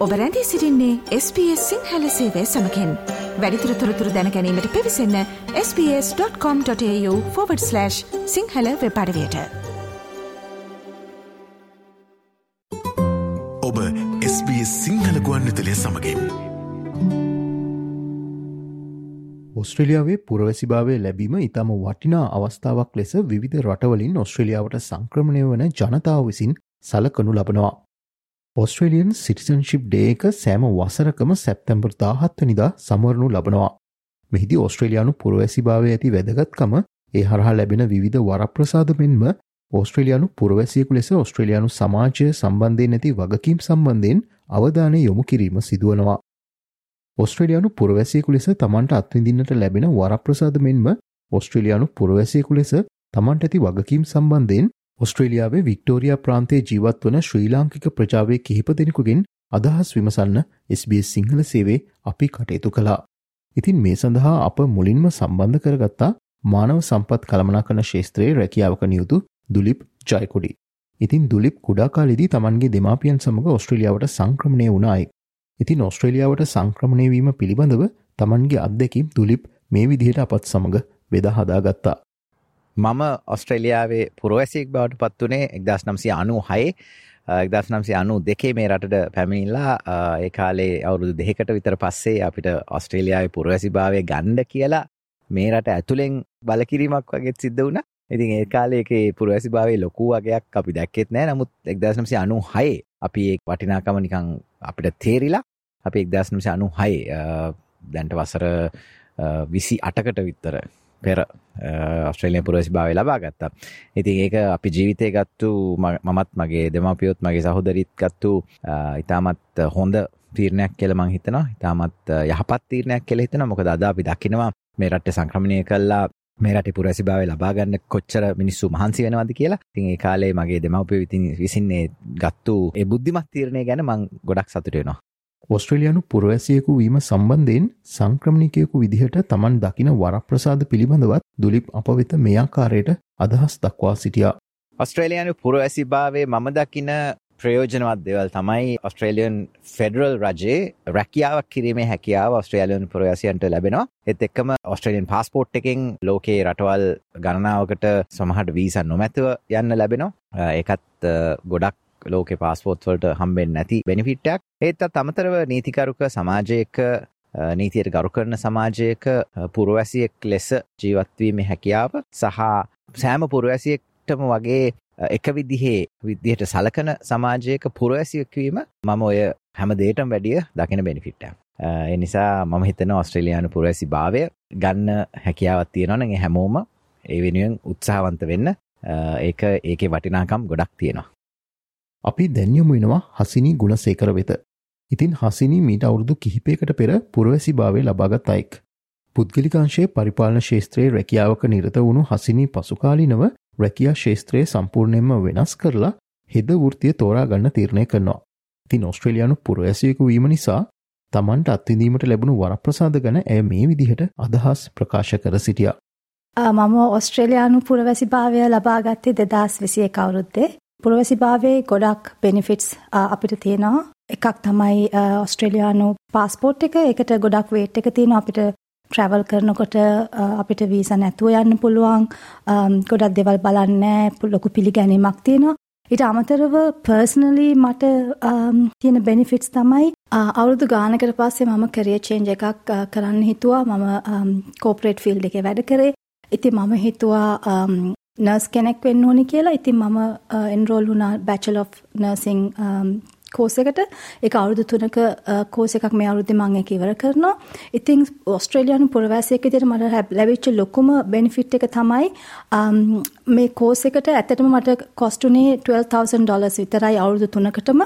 ඔබ රැඳී සිටින්නේ SBS සිංහල සේවය සමගින්. වැඩිදුර තොරතුරු දැන ගැනීමට පිවිසන්න sbs.com.au/සිංහල වෙබ් අඩවියට. ඔබ SBS සිංහල ගුවන්විදුලිය සමගින්. ඔස්ට්‍රේලියාවේ පුරවැසිභාවය ලැබීම ඉතාම වටිනා අවස්ථාවක් ලෙස විවිධ රටවලින් ඔස්ට්‍රේලියාවට සංක්‍රමණය වන ජනතාව විසින් සලකනු ලබනවා. ඔස්ට්‍රේලියන් සිටිසන්ශිප් ඩේ එක සෑම වසරකම සැප්තැම්බර් 17 වෙනිදා සමරනු ලබනවා. මෙහිදී ඔස්ට්‍රේලියානු පුරවැසිභාවය ඇති වැදගත්කම ඒ හරහා ලැබෙන විවිධ වරප්‍රසාද මෙන්ම ඔස්ට්‍රේලියානු පුරවැසියෙකු ලෙස ඔස්ට්‍රේලියානු සමාජය සම්බන්ධයෙන් ඇති වගකීම් සම්බන්ධයෙන් අවධානය යොමු කිරීම සිදුවනවා. ඔස්ට්‍රේලියානු පුරවැසියෙකු ලෙස තමන්ට අත්විඳින්නට ලැබෙන වරප්‍රසාද මෙන්ම ඔස්ට්‍රේලියානු පුරවැසියෙකු ලෙස තමන්ට ඇති වගකීම් සම්බන්ධයෙන් ඔස්ට්‍රේලියාවේ වික්ටෝරියා ප්‍රාන්තයේ ජීවත් වන ශ්‍රී ලාංකික ප්‍රජාවේ කිහිප දෙනෙකුගෙන් අදහස් විමසන්න SBS සිංහල සේවයේ අපි කටයුතු කළා. ඉතින් මේ සඳහා අප මුලින්ම සම්බන්ධ කරගත්තා මානව සම්පත් කළමනාකරන ක්ෂේත්‍රයේ රැකියාවක නියුතු දුලිප් ජයකොඩි. ඉතින් දුලිප් කුඩා කාලෙදී තමන්ගේ දෙමාපියන් සමග ඔස්ට්‍රේලියාවට සංක්‍රමණය වුණ අයෙක්. ඉතින් ඔස්ට්‍රේලියාවට සංක්‍රමණය වීම පිළිබඳව තමන්ගේ අත්දැකීම් දුලිප් මේ විදිහට අපත් සමග බෙදා හදාගත්තා. මම ඔස්ට්‍රේලියාවේ පුරවැසියෙක් බවට පත් වුණේ 1996 1992 මේ රටට පැමිණිලා ඒ කාලේ අවුරුදු 2කට විතර පස්සේ අපිට ඔස්ට්‍රේලියාවේ පුරවැසිභාවය ගන්න කියලා මේ රට ඇතුලෙන් බලකිරීමක් වගේ සිද්ධ වුණා. ඉතින් ඒ කාලේ ඒකේ පුරවැසිභාවයේ ලොකු වගයක් අපි දැක්කෙත් නැහැ. නමුත් 1996 අපි ඒ වටිනාකම නිකන් අපිට තේරිලා අපි 1996 දැන්ට වසර 28කට විතර පෙර ඔස්ට්‍රේලියානු පුරවැසිභාවය ලබා ගත්තා. ඉතින් ඒක අපි ජීවිතේ ගත්තු මමත් මගේ දෙමාපියොත් මගේ සහෝදරිත් ගත්තු ඉතාමත් හොඳ තීරණයක් කියලා මම හිතනවා. ඉතාමත් යහපත් තීරණයක් කියලා හිතනවා. මොකද අද අපි දකිනවා මේ රටේ සංක්‍රමණය කළා මේ රටේ පුරවැසිභාවය ලබා ගන්න කොච්චර මිනිස්සු මහන්සි වෙනවද කියලා. ඉතින් ඒ කාලේ මගේ දෙමාපියෝ විසින් ගත්තු ඒ බුද්ධිමත් තීරණය ගැන මම ගොඩක් සතුටු වෙනවා. ඔස්ට්‍රේලියානු පුරවැසියෙකු වීම සම්බන්ධයෙන් සංක්‍රමණිකයෙකු විදිහට තමන් දකින වරප්‍රසාද පිළිබඳවත් දුලිප් අප වෙත මේ ආකාරයට අදහස් දක්වා සිටියා. ඔස්ට්‍රේලියානු පුරවැසිභාවයේ මම දකින ප්‍රයෝජනවත් දේවල් තමයි ඔස්ට්‍රේලියන් ෆෙඩරල් රජයේ රැකියාවක් කිරීමේ හැකියාව ඔස්ට්‍රේලියානු පුරවැසියන්ට ලැබෙනවා. ඒත් එක්කම ඔස්ට්‍රේලියන් පාස්පෝර්ට් එකෙන් ලෝකේ රටවල් ගණනාවකට සමහරට වීසා නොමැතිව යන්න ලැබෙනවා. ඒකත් ගොඩක් ලෝකේ පාස්පෝර්ට් වලට හම්බෙන්නේ නැති බෙනිෆිට් එකක්. ඒත් අමතරව නීතිකරුක සමාජයක නීතියට ගරු කරන සමාජයක පුරවැසියෙක් ලෙස ජීවත් වීමේ හැකියාව සහ සෑම පුරවැසියෙක්ටම වගේ එක විදිහට සලකන සමාජයක පුරවැසියෙක් වීම මම ඔය හැම දෙයකටම වැඩිය දකින බෙනිෆිට් එකක්. ඒ නිසා මම හිතනවා ඔස්ට්‍රේලියානු පුරවැසිභාවය ගන්න හැකියාවක් තියෙනවා නම් හැමෝම ඒ වෙනුවෙන් උත්සාහවන්ත වෙන්න. ඒකේ වටිනාකම් ගොඩක් තියෙනවා. අපි දැන් යමු වෙනවා හසිනි ගුණසේකර වෙත. ඉතින් හසිනි මීට අවුරුදු කිහිපයකට පෙර පුරවැසිභාවය ලබාගත් අයෙක්. පුද්ගලිකාංශයේ පරිපාලන ක්ෂේත්‍රයේ රැකියාවක නිරත වුණු හසිනි පසුකාලීනව රැකියා ක්ෂේත්‍රයේ සම්පූර්ණයෙන්ම වෙනස් කරලා හෙද වෘත්තිය තෝරා ගන්න තීරණය කරනවා. ඉතින් ඔස්ට්‍රේලියානු පුරවැසියෙකු වීම නිසා තමන්ට අත්විඳීමට ලැබුණු වරප්‍රසාද ගැන ඇය මේ විදිහට අදහස් ප්‍රකාශ කර සිටියා. මම ඔස්ට්‍රේලියානු පුරවැසිභාවය ලබා ගත්තේ 2021 අවුරුද්දේ. පුරවැසිභාවයේ ගොඩක් බෙනිෆිට්ස් අපිට තියෙනවා. එකක් තමයි ඔස්ට්‍රේලියානු පාස්පෝර්ට් එක. ඒකට ගොඩක් වේට් එක තියෙනවා. අපිට ට්‍රැවල් කරනකොට අපිට වීසා නැතුව යන්න පුළුවන්. ගොඩක් දේවල් බලන්න ලොකු පිළිගැනීමක් තියෙනවා. ඊට අමතරව පර්සනලි මට තියෙන බෙනිෆිට්ස් තමයි අවුරුදු ගානකට පස්සේ මම කැරියර් චේන්ජ් එකක් කරන්න හිතුවා. මම කෝපරේට් ෆීල්ඩ් එකේ වැඩ කරේ. ඉතින් මම හිතුවා නර්ස් කෙනෙක් වෙන්න ඕනි කියලා. ඉතින් මම එන්රෝල් වුණා බැචලර් ඔෆ් නර්සිං කෝස් එකට. ඒක අවුරුදු 3ක කෝස් එකක් මේ අවුරුද්දේ මම ඒක ඉවර කරනවා. ඉතින් ඔස්ට්‍රේලියානු පුරවැසියෙක් විදිහට මට ලැබිච්ච ලොකුම බෙනිෆිට් එක තමයි මේ කෝස් එකට ඇත්තටම මට කොස්ට් උනේ $12,000 විතරයි අවුරුදු 3කටම.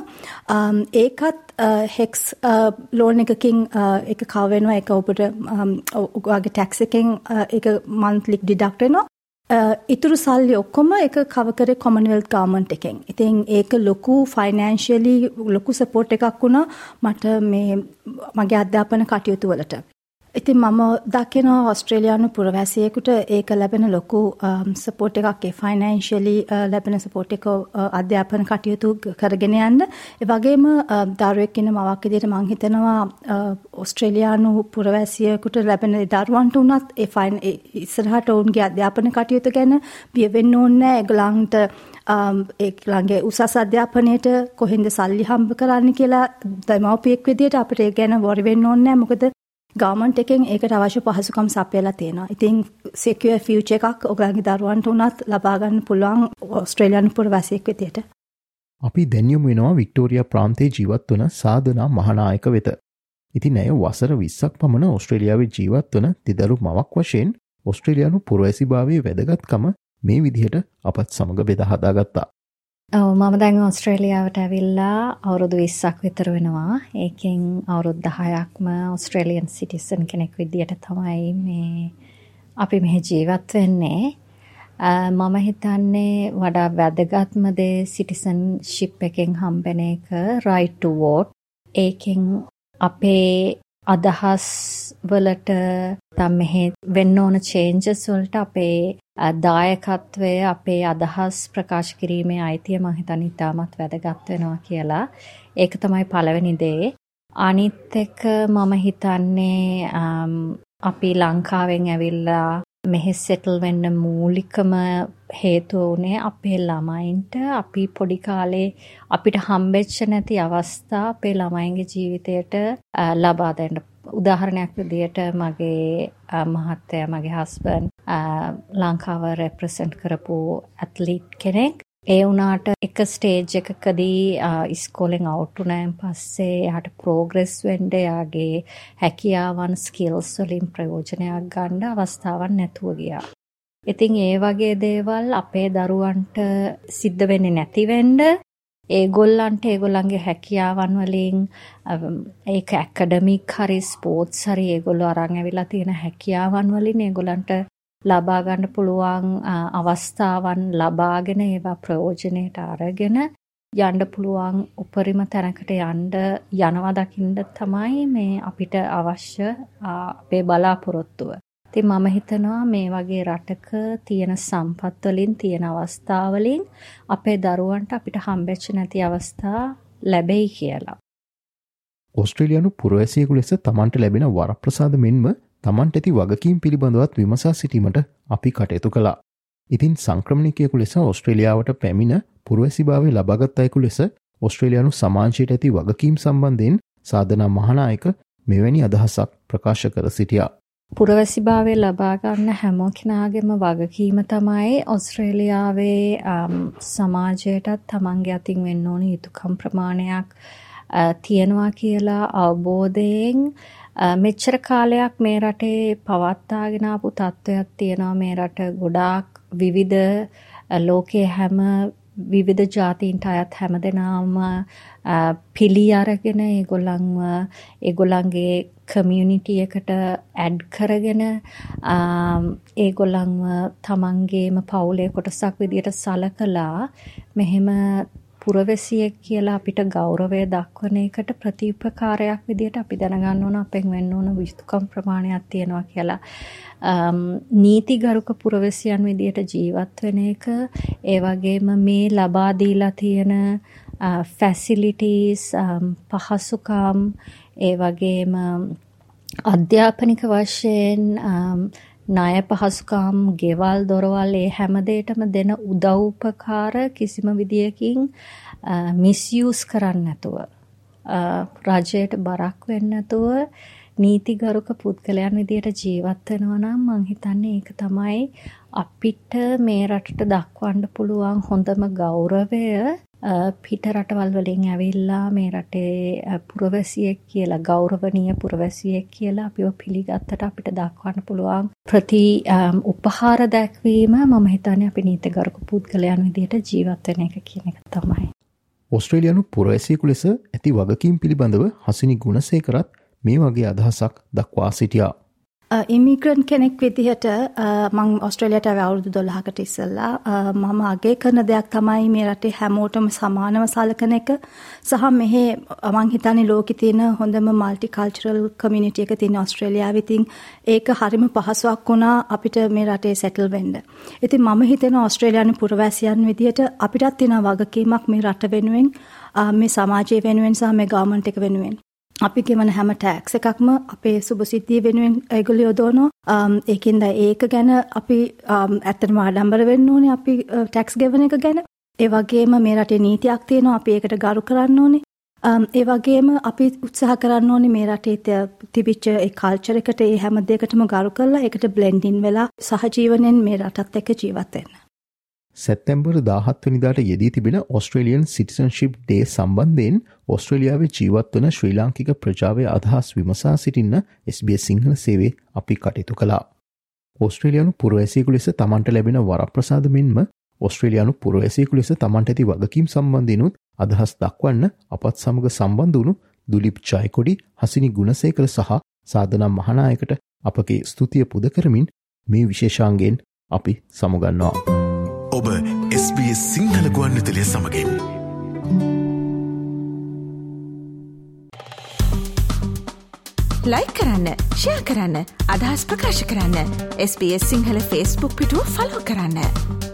ඒකත් හෙක්ස් ලෝන් එකකින් ඒක කවර් වෙනවා. ඒක ඔබට ඔයගේ ටැක්ස් එකෙන් ඒක මන්ත්ලි ඩිඩක්ට් වෙනවා. ඉතුරු සල්ලි ඔක්කොම එක කවර් කරේ කොමන්වෙල්ත් ගවර්න්මන්ට් එකෙන්. ඉතින් ඒක ලොකු ෆයිනෑන්ෂියලි ලොකු සපෝට් එකක් වුණා මට මේ මගේ අධ්‍යාපන කටයුතු වලට. ඉතින් මම දකිනවා ඔස්ට්‍රේලියානු පුරවැසියෙකුට ඒක ලැබෙන ලොකු සපෝට් එකක් ෆයිනෑන්ෂියලි ලැබෙන සපෝට් එක අධ්‍යාපන කටයුතු කරගෙන යන්න. ඒ වගේම දරුවෙක් ඉන්න මවක් විදිහට මම හිතනවා ඔස්ට්‍රේලියානු පුරවැසියෙකුට ලැබෙන දරුවන්ට උනත් ඒ ඉස්සරහට ඔවුන්ගේ අධ්‍යාපන කටයුතු ගැන බිය වෙන්න ඕනේ නැහැ. ඒගොල්ලන්ගේ උසස් අධ්‍යාපනයට කොහෙන්ද සල්ලි හම්බ කරන්න කියලා දෙමව්පියෙක් විදිහට අපිට ඒ ගැන වොරි වෙන්න ඕනේ නැහැ. මොකද ගවර්න්මන්ට් එකෙන් ඒකට අවශ්‍ය පහසුකම් සපයලා තියෙනවා. ඉතින් secure future එකක් ඔයගලගේ දරුවන්ට උනත් ලබා ගන්න පුළුවන් ඕස්ට්‍රේලියානු පුරවැසියෙක් විදියට. අපි දැන් යමු වෙනවා වික්ටෝරියා ප්‍රාන්තයේ ජීවත් වන සාධනා මහානායක වෙත. ඉතින් ඇය වසර 20ක් පමණ ඕස්ට්‍රේලියාවේ ජීවත් වන තිදරු මවක් වශයෙන් ඕස්ට්‍රේලියානු පුරවැසිභාවයේ වැදගත්කම මේ විදිහට අපත් සමග බෙදා හදාගත්තා. මම දැන් ඕස්ට්‍රේලියාවට ඇවිල්ලා අවුරුදු 20ක් විතර වෙනවා. ඒකෙන් අවුරුදු 10ක්ම ඕස්ට්‍රේලියන් සිටිසන් කෙනෙක් විදියට තමයි අපි මෙහි ජීවත් වෙන්නේ. මම හිතන්නේ වඩා වැදගත්ම දේ සිටිසන්ෂිප් එකෙන් හම්බෙන එක right to vote. ඒකෙන් අපේ අදහස් වලට තමයි වෙන්න ඕන changes වලට අපේ දායකත්වය අපේ අදහස් ප්‍රකාශ කිරීමේ අයිතිය මම හිතන්නේ ඉතාමත් වැදගත් වෙනවා කියලා. ඒක තමයි පළවෙනි දේ. අනිත් එක මම හිතන්නේ අපි ලංකාවෙන් ඇවිල්ලා මෙහි සෙටල් වෙන්න මූලිකම හේතුව උනේ අපේ ළමයින්ට අපි පොඩි කාලේ අපිට හම්බෙච්ච නැති අවස්ථා අපේ ළමයින්ගේ ජීවිතයට ලබා දෙන්න. උදාහරණයක් විදියට මගේ මහත්තයා මගේ හස්බන්ඩ් ලංකාව රෙප්‍රසෙන්ට් කරපු ඇත්ලීට් කෙනෙක්. ඒ වුණාට එක ස්ටේජ් එකකදී ඉස්කෝලෙන් අවුට් වුණාන් පස්සේ එයාට ප්‍රෝග්‍රස් වෙන්න යාගේ හැකියාවන් ස්කිල්ස් වලින් ප්‍රයෝජනයක් ගන්න අවස්ථාවක් නැතුව ගියා. ඉතින් ඒ වගේ දේවල් අපේ දරුවන්ට සිද්ධ වෙන්නේ නැති වෙන්න ඒගොල්ලන්ට ඒගොල්ලන්ගේ හැකියාවන් වලින් ඒක ඇකඩමික් හරි ස්පෝර්ට්ස් හරි ඒගොල්ලෝ අරන් ඇවිල්ලා තියෙන හැකියාවන් වලින් ඒගොල්ලන්ට ලබා ගන්න පුළුවන් අවස්ථාවන් ලබාගෙන ඒවා ප්‍රයෝජනෙට අරගෙන යන්න පුළුවන් උපරිම තැනකට යනවා දකින්න තමයි මේ අපිට අවශ්‍ය අපේ බලාපොරොත්තුව. ඉතින් මම හිතනවා මේ වගේ රටක තියෙන සම්පත් වලින් තියෙන අවස්ථා වලින් අපේ දරුවන්ට අපිට හම්බෙච්ච නැති අවස්ථා ලැබෙයි කියලා. ඕස්ට්‍රේලියානු පුරවැසියෙකු ලෙස තමන්ට ලැබෙන වරප්‍රසාද මෙන්ම තමන්ට ඇති වගකීම් පිළිබඳවත් විමසා සිටීමට අපි කටයුතු කළා. ඉතින් සංක්‍රමණිකයෙකු ලෙස ඕස්ට්‍රේලියාවට පැමිණ පුරවැසිභාවය ලබාගත් අයෙකු ලෙස ඕස්ට්‍රේලියානු සමාජයට ඇති වගකීම් සම්බන්ධයෙන් සාධනා මහානායක මෙවැනි අදහසක් ප්‍රකාශ කර සිටියා. පුරවැසිභාවය ලබා ගන්න හැම කෙනාගේම වගකීම තමයි ඕස්ට්‍රේලියාවේ සමාජයටත් තමන්ගේ අතින් වෙන්න ඕන යුතුකම් ප්‍රමාණයක් තියෙනවා කියලා අවබෝධයෙන් මෙච්චර කාලයක් මේ රටේ පවත්වාගෙන ආපු තත්ත්වයක් තියෙනවා. මේ රට ගොඩාක් විවිධ ලෝකයේ හැම විවිධ ජාතීන්ට අයත් හැමදෙනාම පිළි අරගෙන ඒගොල්ලන්ගේ කමියුනිටි එකට ඇඩ් කරගෙන ඒගොල්ලන්ව තමන්ගේම පවුලේ කොටසක් විදියට සලකලා මෙහෙම පුරවැසියෙක් කියලා අපිට ගෞරවය දක්වන එකට ප්‍රතිඋපකාරයක් විදියට අපි දැනගන්න ඕන අපෙන් වෙන්න ඕන විස්තුකම් ප්‍රමාණයක් තියෙනවා කියලා. නීතිගරුක පුරවැසියන් විදියට ජීවත් වෙන එක, ඒ වගේම මේ ලබා දීලා තියෙන ෆැසිලිටීස් පහසුකම්, ඒ වගේම අධ්‍යාපනික වශයෙන් ණය පහසුකම්, ගෙවල් දොරවල් ඒ හැම දෙයකම දෙන උදව් උපකාර කිසිම විදියකින් මිස්යූස් කරන්න නැතුව රජයට බරක් වෙන්න නැතුව නීතිගරුක පුද්ගලයන් විදියට ජීවත් වෙනවා නම් මං හිතන්නේ ඒක තමයි අපිට මේ රටට දක්වන්න පුළුවන් හොඳම ගෞරවය. පිට රටවල් වලින් ඇවිල්ලා මේ රටේ පුරවැසියෙක් කියලා ගෞරවනීය පුරවැසියෙක් කියලා අපිව පිළිගත්තට අපිට දක්වන්න පුළුවන් උපහාර දැක්වීම මම හිතන්නේ අපි නීතිගරුක පුද්ගලයන් විදියට ජීවත් වෙන එක කියන එක තමයි. ඕස්ට්‍රේලියානු පුරවැසියෙකු ලෙස ඇති වගකීම් පිළිබඳව හසිනි ගුණසේකරත් මේ වගේ අදහසක් දක්වා සිටියා. ඉමිග්‍රන්ට් කෙනෙක් විදිහට මං ඔස්ට්‍රේලියාවට ආවේ අවුරුදු 12කට ඉස්සෙල්ලා. මම අගය කරන දෙයක් තමයි මේ රටේ හැමෝටම සමානව සලකන එක. සහ මෙහි මං හිතන්නේ ලෝකේ තියෙන හොඳම මල්ටි කල්චරල් කමියුනිටි එක තියෙන ඔස්ට්‍රේලියාවේ. ඉතින් ඒක හරිම පහසුවක් වුණා අපිට මේ රටේ සෙටල් වෙන්න. ඉතින් මම හිතනවා ඔස්ට්‍රේලියානු පුරවැසියන් විදිහට අපිටත් තියෙන වගකීමක් මේ රට වෙනුවෙන්, මේ සමාජය වෙනුවෙන් සහ මේ ගවර්න්මන්ට් එක වෙනුවෙන්. අපි ගෙවන හැම ටැක්ස් එකක්ම අපේ සුබසිද්ධිය වෙනුවෙන් ඒගොල්ලෝ යොදවනවා. ඒකින්ද ඒක ගැන අපි ඇත්තටම ආඩම්බර වෙන්න ඕනේ අපි ටැක්ස් ගෙවන එක ගැන. ඒ වගේම මේ රටේ නීතියක් තියෙනවා අපි ඒකට ගරු කරන්න ඕනේ. ඒ වගේම අපි උත්සාහ කරන්න ඕනේ මේ රටේ තිබිච්ච ඒ කල්චර් එකට ඒ හැම දෙයකටම ගරු කරලා ඒකට බ්ලෙන්ඩින් වෙලා සහජීවනෙන් මේ රටත් එක්ක ජීවත් වෙන්න. සැප්තැම්බර් 17 වෙනිදාට යෙදී තිබෙන ඔස්ට්‍රේලියන් සිටිසන්ෂිප් ඩේ සම්බන්ධයෙන් ඔස්ට්‍රේලියාවේ ජීවත් වන ශ්‍රී ලාංකික ප්‍රජාවේ අදහස් විමසා සිටින්න SBS සිංහල සේවයේ අපි කටයුතු කළා. ඔස්ට්‍රේලියානු පුරවැසියෙකු ලෙස තමන්ට ලැබෙන වරප්‍රසාද මෙන්ම ඔස්ට්‍රේලියානු පුරවැසියෙකු ලෙස තමන්ට ඇති වගකීම් සම්බන්ධයෙනුත් අදහස් දක්වන්න අපත් සමග සම්බන්ධ වුණු දුලිප් ජයකොඩි, හසිනි ගුණසේකර සහ සාධනා මහනායකට අපගේ ස්තුතිය පුද කරමින් මේ විශේෂාංගයෙන් අපි සමුගන්නවා. ඔබ SBS සිංහල ගුවන්විදුලිය සමගින් ලයික් කරන්න, ෂෙයා කරන්න, අදහස් ප්‍රකාශ කරන්න. SBS සිංහල Facebook පිටුව ෆලෝ කරන්න.